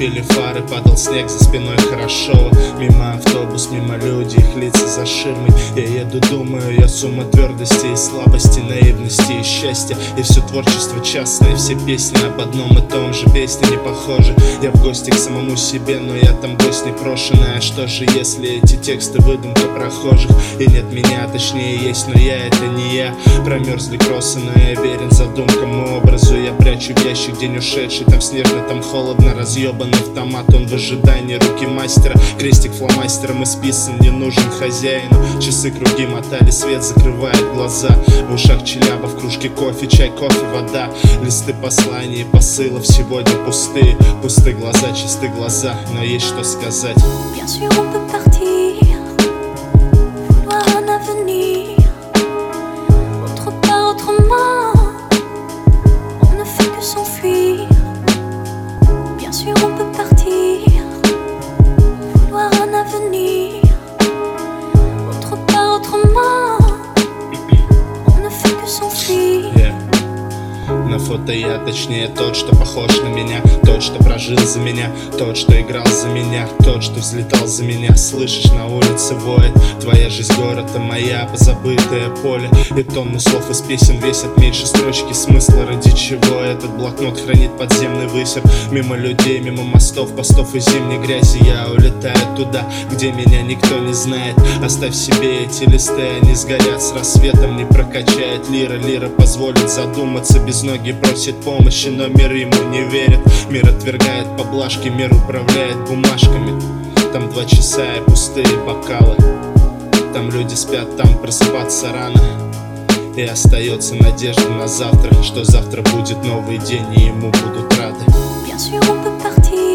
горели фары, падал снег за спиной хорошо. Мимо автобус, мимо люди, их лица за ширмой. Я еду, думаю, я сумма твердости и слабости, наивности и счастья. И все творчество частное, все песни об одном и том же, песни не похожи. Я в гости к самому себе, но я там гость непрошенный. А что же, если эти тексты выдумка прохожих? И нет меня, точнее есть, но я это не я. Промерзли кроссы, но я верен задумкам и образу. Я прячу в ящик день ушедший, там снежно, там холодно. Разъебанный автомат, он в ожидании руки мастера. Крестик фломастером исписан, не нужен хозяину. Часы круги мотали, свет закрывает глаза. В ушах Челяба, в кружке кофе, чай, кофе, вода. Листы посланий и посылов сегодня пустые. Пусты глаза, чисты глаза, но есть что сказать. Bien sûr on peut partir, vouloir un avenir, autre part, autrement, on ne fait que s'enfuir. Bien sûr on peut partir, vouloir un avenir, autre part, autrement, on ne fait que s'enfuir. На фото я, точнее тот, что похож на меня, тот, что прожил за меня, тот, что играл за меня, тот, что взлетал за меня. Слышишь, на улице воет твоя жизнь, город, а моя позабытое поле. И тонны слов из песен весят меньше строчки смысла. Ради чего этот блокнот хранит подземный высер? Мимо людей, мимо мостов, постов и зимней грязи я улетаю туда, где меня никто не знает. Оставь себе эти листы, они сгорят с рассветом. Не прокачает лира, лира позволит задуматься. Без ноги просит помощи, но мир ему не верит. Мир отвергает поблажки, мир управляет бумажками. Там 2 часа и пустые бокалы. Там люди спят, там просыпаться рано. И остается надежда на завтра, что завтра будет новый день и ему будут рады. Bien sûr on peut partir,